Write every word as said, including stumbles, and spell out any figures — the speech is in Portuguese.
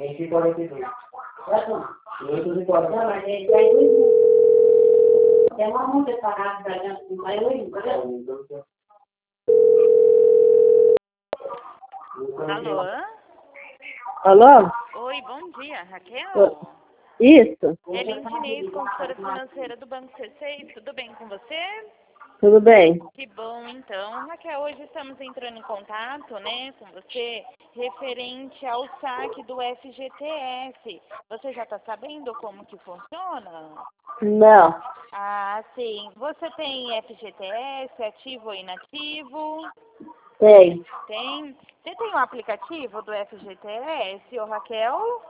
Alô? Alô? Oi, bom dia, Raquel? Ô, Isso, Helen Diniz, consultora financeira do Banco C seis, tudo bem com você? tudo bem? Que bom, então. Raquel, hoje estamos entrando em contato, né, com você, referente ao saque do F G T S. Você já está sabendo como que funciona? Não, Ah, sim. Você tem F G T S ativo ou inativo? tem. Tem. Você tem o aplicativo do F G T S, ô Raquel?